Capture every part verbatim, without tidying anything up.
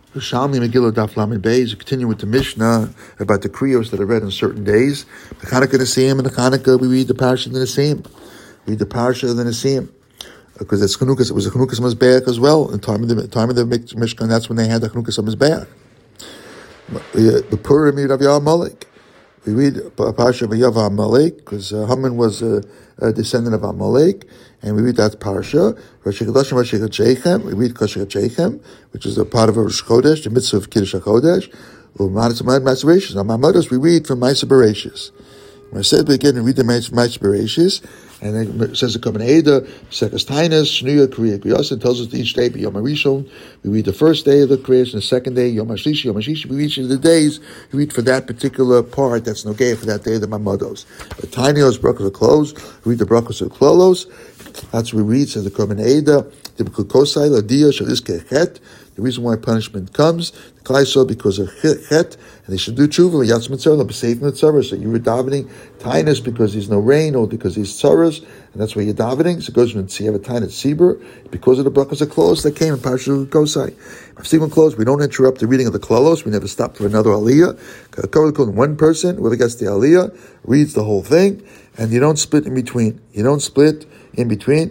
Shalmi Megillah Daf Lamed Beis. Continue with the Mishnah about the kriyos that are read on certain days. The Chanukah Nesim and the Chanukah, we read the Parsha of the Nesim. We read the Parsha of the Nesim. Because it's Chanukas, it was a Chanukas Mizbeach as well. In time of the time of the Mishkan, that's when they had the Chanukas Mizbeach. The Purim of Rav Amalek. We read Parsha of Rav Amalek because uh, Haman was a, a descendant of Amalek, and we read that Parsha. Rosh Chodesh and Rosh Chodesh. We read Rosh Chodesh, which is a part of Rosh Chodesh, the mitzvah of Kiddush HaKodesh. We read from Ma'aser Bereishis. When I said we again and read the Ma'aser Bereishis, and then it says the Kamen Eda, Sekas Tainus, Shnuya, Kriya, Kriyasin, tells us each day, Yom HaRishon, we read the first day of the creation, the second day, Yom HaShlishi, Yom HaShishi, we read each of the days, we read for that particular part, that's Nogea, for that day of the Mamados. The Tainios, Brachos of Clothes, we read the Brachos of Klolos, that's what we read, says the Kamen Eda, the Kukosai, Ladia, Shaliz Kechet, the reason why punishment comes, the Klai saw because of chet, and they should do tshuva, yatz mitzvah, be safe in the tzaras. So you were davening tainus because there's no rain or because there's tzaras, and that's why you're davening. So it goes from tziyava tainus sibur because of the brachos of klolos that came in Parashat Kosai. If Stephen closed, we don't interrupt the reading of the klolos. We never stop for another aliyah. One person, whoever gets the aliyah, reads the whole thing, and you don't split in between. You don't split in between.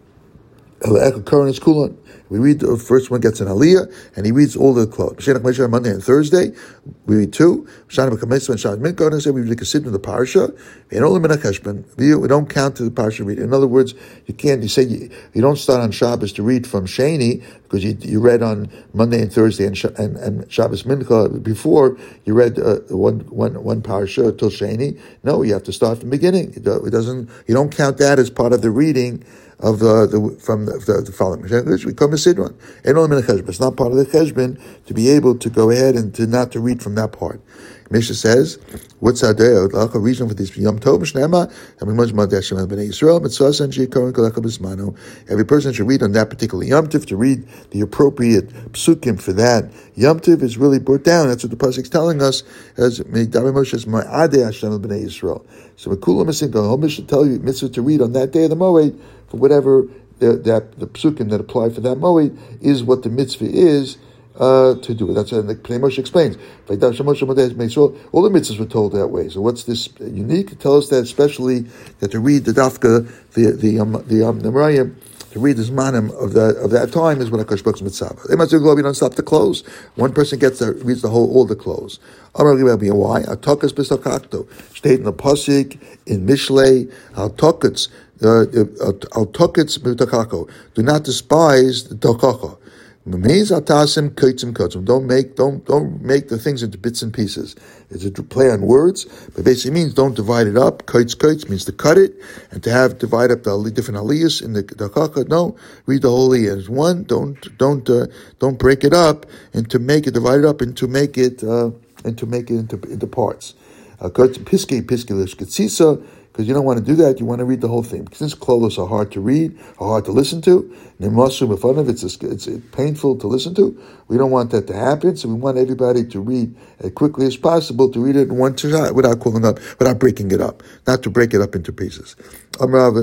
We read the first one gets an aliyah, and he reads all the clothes. Monday and Thursday, we read two. We read the Chasidim of the parsha. We don't count to the parsha reading. In other words, you can't. You say you, you don't start on Shabbos to read from Sheni because you, you read on Monday and Thursday and and, and Shabbos Mincha before you read uh, one one one parsha till Sheni. No, you have to start from the beginning. It doesn't. You don't count that as part of the reading of the, the from the, the, the following. We come to Sidron. It's not part of the cheshbon to be able to go ahead and to not to read from that part. Mishnah says, what's our day? A reason for this? Yom Tov Shnema. Every person should read on that particular Yom Tov to read the appropriate psukim for that. Yom Tov is really brought down. That's what the pasuk is telling us. As Moshe is Ma'adeh Hashem b'nei Yisrael. So Mekulam Misinka should tell you mitzvah to read on that day of the Moed for whatever the, that the psukim that apply for that Moed is what the mitzvah is. Uh, to do it. That's what the Pnei Moshe explains. All the mitzvahs were told that way. So what's this unique? Tell us that especially that to read the dafka, the the um, the um, Nemarayim, to read the zmanim of that of that time is what Hakadosh Baruch Hu mitzvah. They must do glory, don't stop the clothes. One person gets the reads the whole all the clothes. Why? Atakas b'sakakto. State in the pasuk in Mishlei. Atakas. Atakas b'takako. Do not despise the takako. Don't make don't don't make the things into bits and pieces. It's a play on words, but basically means don't divide it up. Kaitz kaitz means to cut it and to have divide up the different aliyahs in the dakaka. No, read the whole aliyah as one. Don't don't uh, don't break it up and to make it divide it up and to make it uh, and to make it into into parts. Piski piski lishkatsisa. Because you don't want to do that, you want to read the whole thing. Since klolos are hard to read, are hard to listen to, it's it's painful to listen to. We don't want that to happen, so we want everybody to read as quickly as possible, to read it in one shot without calling up, without breaking it up, not to break it up into pieces. It's not right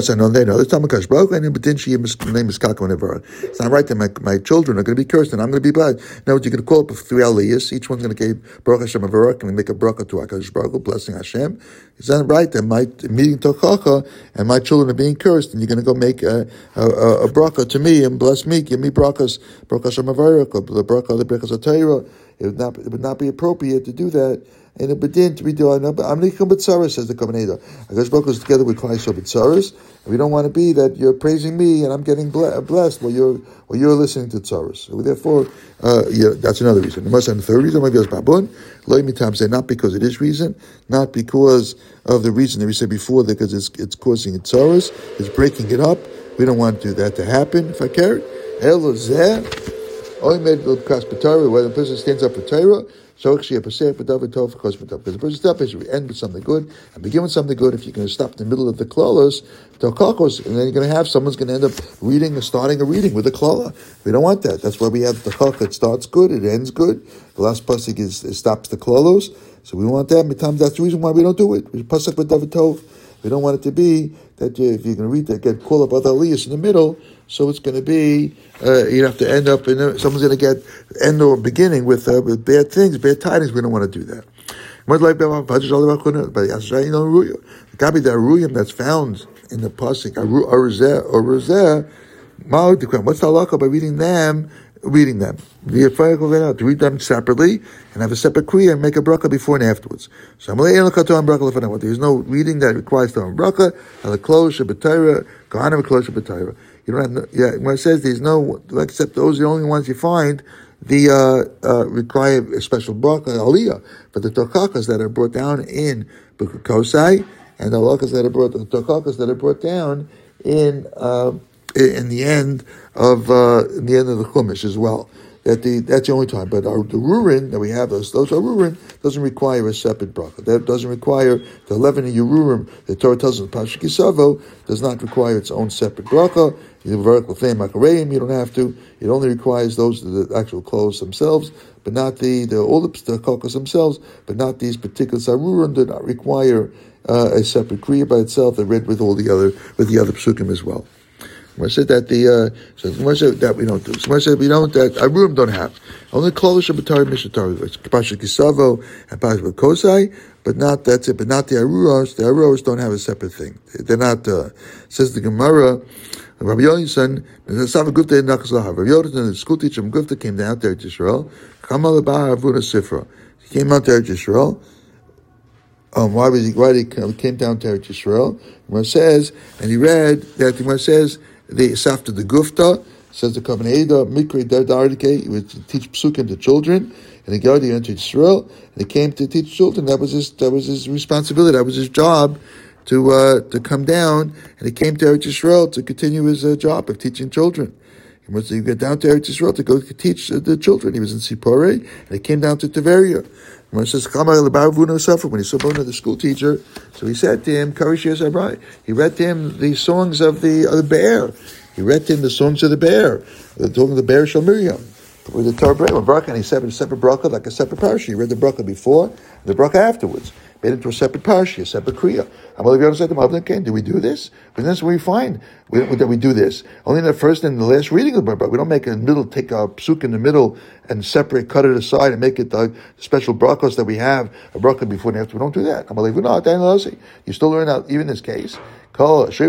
that my, my children are going to be cursed and I'm going to be bad. No, you're going to call up three aliyahs. Each one's going to give Baruch Hashem Avarach and make a bracha to HaKadosh Baruch Hu, blessing Hashem. It's not right that my meeting Tochacha and my children are being cursed, and you're going to go make a, a, a, a bracha to me and bless me, give me brachas, Baruch Hashem Avarach, the bracha, the brachas of Torah. It would not, it would not be appropriate to do that. And it begin to be doing. I'm nichum b'tzaros, says the Kamen Eda. Hakadosh Baruch Hu is together with Klai Yisrael b'tzaros. We don't want to be that you're praising me and I'm getting blessed while you're while you're listening to tzaros. So therefore, uh, yeah, that's another reason. The most and the third reason, maybe babun loy mitam say not because it is reason, not because of the reason that we said before, because it's it's causing tzaros, it's breaking it up. We don't want to do that to happen. If I care, elozeh, oy made the kasper where the person stands up for Torah. So because the person stop is we end with something good and begin with something good. If you're going to stop in the middle of the klolos, and then you're going to have someone's going to end up reading or starting a reading with a klola. We don't want that. That's why we have the chok. It starts good, it ends good. The last pasuk is it stops the klolos. So we want that. That's the reason why we don't do it. We pasuk with David Tov. We don't want it to be that if you're going to read that, get call up other aliyahs in the middle. So it's going to be, uh, you have to end up in, a, someone's going to get, end or beginning with, uh, with bad things, bad tidings. We don't want to do that. The Gabi the Aruyim that's found in the Pasuk, Aruzeh, or Rozeh, what's the halakha by reading them? Reading them. To read them separately and have a separate kriya and make a bracha before and afterwards. So there's no reading that requires the bracha. You don't have no, yeah, when it says there's no, except those are the only ones you find, the uh, uh, require a special bracha, aliyah, but the tochakas that are brought down in Kosai, and the halakas that are brought, the tochakas that are brought down in uh, in the end of uh, in the end of the Chumash as well. That the that's the only time. But our, the Rurin that we have, those those are Rurin, doesn't require a separate bracha. That doesn't require the eleven of Yerurim. The Torah tells us Pasuk Kisavo does not require its own separate bracha. You don't have to. It only requires those the actual clothes themselves, but not the the all the, the kokas themselves, but not these particular sarurim do not require uh, a separate kriya by itself. They're read with all the other with the other psukim as well. Gemara said that the uh, so Gemara said that we don't do. Gemara said we don't that arurim don't have only klolish b'tari mishatari. It's pasha kisavo and pasha kosai, but not that's it. But not the aruros. The aruros don't have a separate thing. They're not. Uh, says the Gemara. Rabbi Yonasan, Rabbi Yonasan, the school teacher from Gufta came down to Eretz Yisrael. Kamal Abba Avuna Sifra. He came out to Eretz Yisrael. Um, why was he? Why did he came down to Eretz Yisrael? Gemara says, and he read that the Gemara says the Safta the Gufta says the Kavan Eda Mikri Dardarike. He would teach psukim to children, and he got into Yisrael, and he came to teach children. That was his. That was his responsibility. That was his job. To uh, to come down, and he came to Eretz Yisrael to continue his uh, job of teaching children. He went to get down to Eretz Yisrael to go to teach uh, the children. He was in Sipore, and he came down to Tiberia. When he says, when he saw Bona, the school teacher, so he said to him, he read to him the songs of the, of the bear. He read to him the songs of the bear, the song of the bear Shal Miriam. With the Torah bracha, and he said a separate bracha, like a separate parasha. He read the bracha before, the bracha afterwards. Made it into a separate parasha, a separate kriya. Amalei said to him, "Do we do this? But that's what we find we, that we do this only in the first and the last reading of the bracha. We don't make it in the middle, take a psuk in the middle and separate, cut it aside, and make it the special brachos that we have a bracha before and after. We don't do that. Amalei, you still learn out even in this case. All the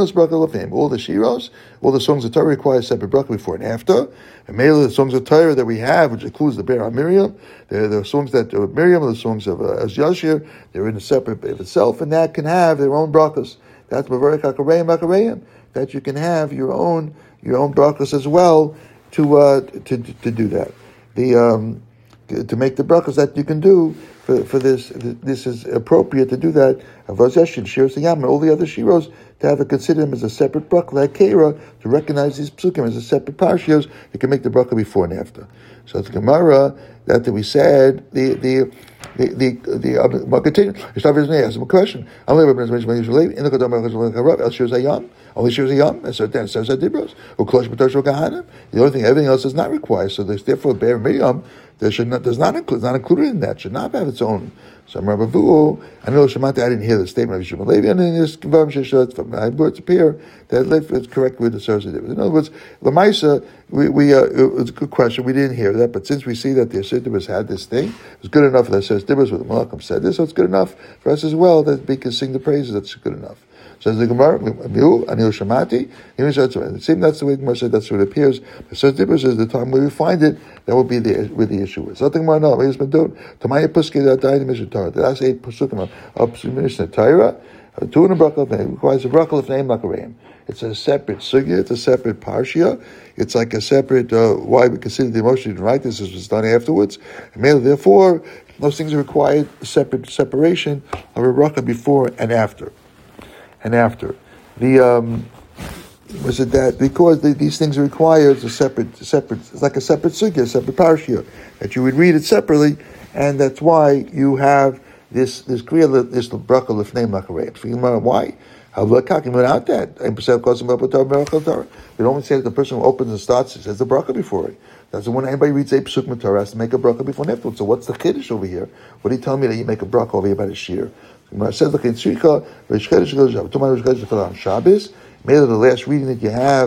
shiros, all the songs of Torah require a separate bracha before and after. And mainly the songs of Torah that we have, which includes the Bear Miriam, they're the songs that are Miriam, the songs of uh, Az Yashir, they're in a separate of itself, and that can have their own brachas. That's Mavarek HaKareim HaKareim, that you can have your own your own brachas as well to uh, to to do that. The um, to make the brachas that you can do for for this. This is appropriate to do that. Avazeshin, Shiros Yam, and all the other shiros to have to consider them as a separate bracha, like Kera, to recognize these psukim as a separate parshas. You can make the bracha before and after. So the Gemara that we said the the. The the the uh, continue. I ask him a question. I'm only in the Kodam El Shir Zayam. Only Shir Zayam. And so then says Adibros. Uklosh B'Tosh Kahanim. The only thing, everything else is not required. So there's therefore Be'er Miriam. There should not does not include not included in that. Should not have its own. So Rabbi Vu. I know Shemati. I didn't hear the statement of Yishmael Levi, and in this Kvarim Sheshot from my words appear that it's correct with the source of In other words, Lamaisa. We we uh, it was a good question. We didn't hear that, but since we see that the Asher had this thing, it was good enough that Asher Dibros with the Malachim said this, so it's good enough for us as well that we can sing the praises. That's good enough. So the Gemara, Anil Shamati, it seems that's the way the Gemara said. That's what it appears. But Asher Dibros is the time where we find it. That will be the where the issue is. Something more no. It's been done. Tamaya Puski that died in Mishnah Torah. That's eight Pusukim of Mishnah Torah. Two in a bracha requires a bracha of name Makareim. It's a separate sugya, it's a separate parsha, it's like a separate, uh, why we consider the emotion to write this was done afterwards. And mainly, therefore, those things required separate separation of a bracha before and after. And after. The, um, was it that, because the, these things require a separate, separate, it's like a separate sugya, a separate parsha, that you would read it separately, and that's why you have this, this kriya, this bracha lefnei makareim. Why? Without that, we don't say that the person who opens and starts it says the bracha before it. That's when anybody reads a psuk Torah has to make a bracha before and afterwards. So what's the chiddush over here? What are you telling me that you make a bracha over here about a shir? It says like on Shabbos. Maybe the last reading that you have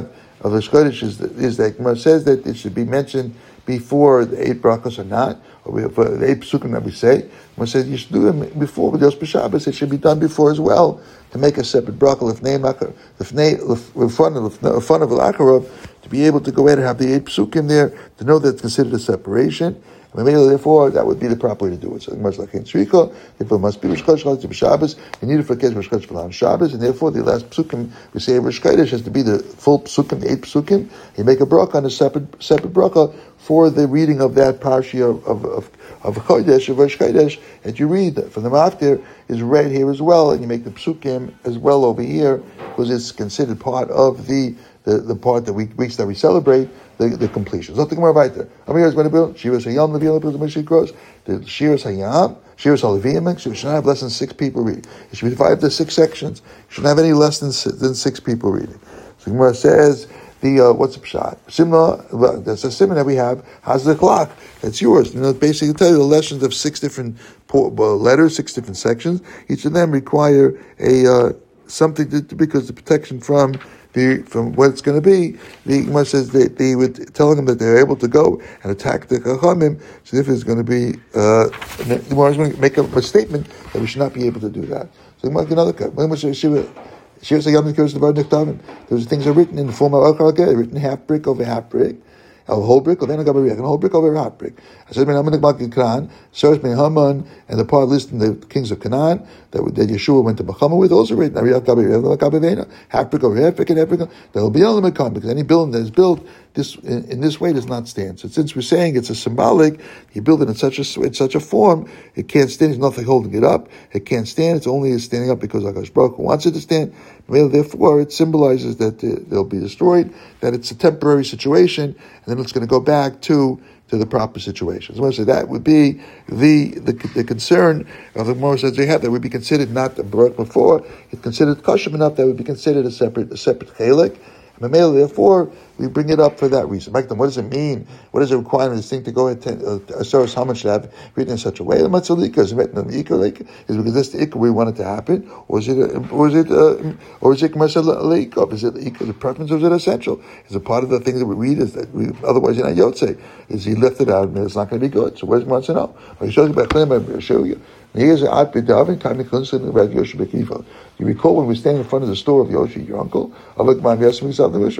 of Rosh Chodesh is, is that Gemara says that it should be mentioned before the eight brachos or not, or we, for the eight psukim that we say. Gemara says you should do them before, but those Shabbos, it should be done before as well, to make a separate bracha, lefnei makar, lefnei, in front of, in front of Al-Akharov, to be able to go ahead and have the eight psukim there, to know that it's considered a separation. And therefore, that would be the proper way to do it. So the Gemara is like in Shrika, therefore it must be Rosh Chodesh Shabbos. You need to forget Rosh Chodesh on Shabbos, and therefore the last psukim we say Rosh Chodesh has to be the full psukim, the eight psukim. You make a bracha on a separate separate bracha for the reading of that parsha of of of, of Chodesh, of Rosh Chodesh that you read from the Maftir is read here as well, and you make the psukim as well over here because it's considered part of the the, the part that we weeks that we celebrate. The, the completion. So the Gemara right there. I'm here is going to build Shiras Hayam Leviim Leviim the Mishik Cross. The Shiras Hayam, Shiras Leviim. She should not have less than six people reading. It should be divided into six sections. It shouldn't have any less than than six people reading. So the Gemara says the uh, what's the pshat? Simna. That's a simna that we have. How's the clock? That's yours. You know, basically tell you the lessons of six different letters, six different sections. Each of them require a uh, something to, because the protection from. The, from what it's going to be, the Gemara says they, they were telling them that they're able to go and attack the Chachamim. So if it's going to be, uh, the Gemara is going to make a, a statement that we should not be able to do that. So the Gemara another cut. When was Shiva? Shiva Sayam Nikos the Bar Niktavim. Those things are written in the form of Al-Khalakeh, written half brick over half brick. A whole brick, or then a gabariyah, and a whole brick over a half brick. I said, "Ben Haman Gmak Canaan, Sarah Ben Haman, and the part listed in the kings of Canaan that, that Yeshua went to Bachama with, also written Ariyah Gabariyah, Gabariyah, half brick over half brick and half brick. There will be no limit because any building that is built this in, in this way does not stand. So since we're saying it's a symbolic, you build it in such a in such a form, it can't stand. There's nothing holding it up. It can't stand. It's only standing up because HaKadosh Baruch Hu wants it to stand. Therefore, it symbolizes that they'll be destroyed. That it's a temporary situation, and then it's going to go back to to the proper situation. So I say that would be the the, the concern of the Gemara says they have that would be considered not the Baruch before. It's considered kosher enough that would be considered a separate a separate chelik. And therefore, we bring it up for that reason. Back then, what does it mean? What is the requirement of this thing to go into a source? How much should have written in such a way? The matzalika is written in the ikar is because that's the ikar we want it to happen, or is it, or is it, uh, or is it matzalika? Is it the ikar, the preference, or is it essential? Is it part of the things that we read? Is that we otherwise you're not yotze? Is he left it out and it's not going to be good? So where's wants to know? He shows you back then. Show you. Here's an ad b'davin time to about Yoshi Bekiva. You recall when we stand in front of the store of Yoshi, your uncle, and asked him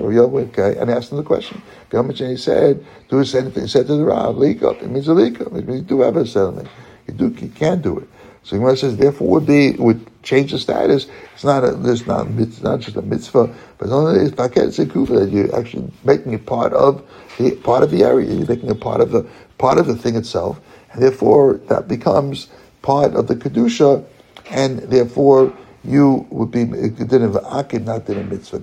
the question. And he said, do he said he said to the Rav, leak up. It means a leak up. It means you do have a settlement. You do you can do it. So Gemara says, therefore, would be would change the status. It's not a, there's not it's not just a mitzvah, but it's only it's paket sekufa that you're actually making it part of the part of the area. You're making it part of the part of the thing itself, and therefore that becomes part of the kedusha, and therefore you would be din of akid, not din of mitzvah.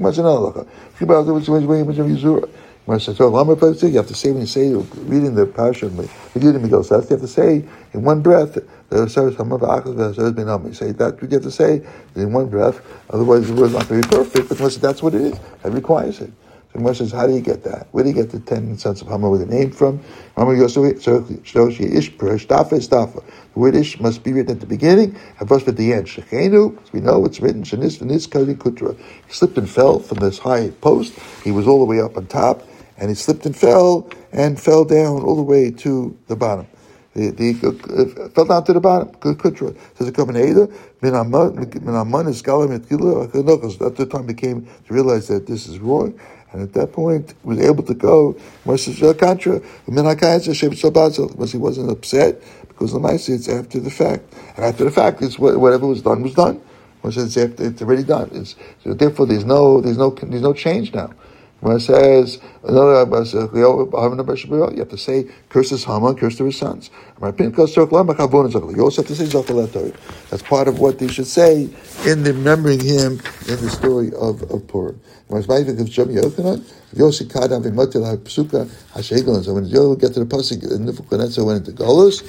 You have to say when you say reading the parsha, you have to say in one breath. You say that you have to say in one breath. Otherwise, the word's not going to be perfect. But that's what it is. That requires it. So Gemara says, how do you get that? Where do you get the ten cents of Hammer with a name from? The word Ish must be written at the beginning, and first at the end. Shechenu, we know it's written, Shanis V'nis Kali Kutra. He slipped and fell from this high post. He was all the way up on top, and he slipped and fell, and fell down all the way to the bottom. The, the uh, fell down to the bottom. Kutra. Says a Kohen Min Aman is Galam et Gila. At the time he came to realize that this is wrong. And at that point, was able to go. Once he wasn't upset because the Maisi it's after the fact, and after the fact, it's whatever was done was done. Once it's after, it's already done. It's, so therefore, there's no, there's no, there's no change now. When it says another, you have to say curses Haman, curse to his sons. You also have to say Zochel. That's part of what they should say in remembering him in the story of of Purim. So when you get to the pasuk, Nebuchadnezzar went into Golus,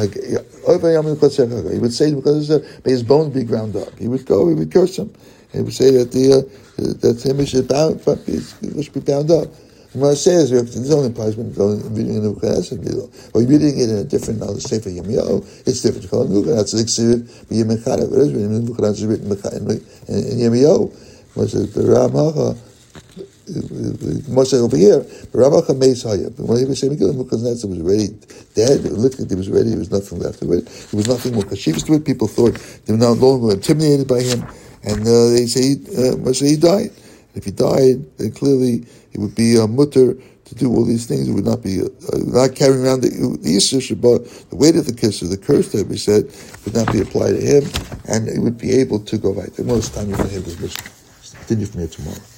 like he would say because may his bones be ground up. He would go, he would curse him. He would say that the uh, that him should bound, he should be bound up. And what it says, there's only punishment reading in the or reading it in a different, now the Sefer Yirmiyahu, it's different. That's the Ksiv, Yirmiyahu. It is written in Yirmiyahu. What says the Ram Hacha? Moshe over here, but Ravacha Meis Haya. But when he was saying Nebuchadnezzar was already dead, literally, he was ready, there was nothing left. There was nothing more kashivas to it. People thought they were no longer intimidated by him, and uh, they say uh, Moshe he died. If he died, then clearly it would be a uh, mutter to do all these things. It would not be uh, not carrying around the, the Yisur Shabbat, the weight of the kiss or the curse that we said would not be applied to him, and it would be able to go right. The most time you can have this mission. Continue from here tomorrow.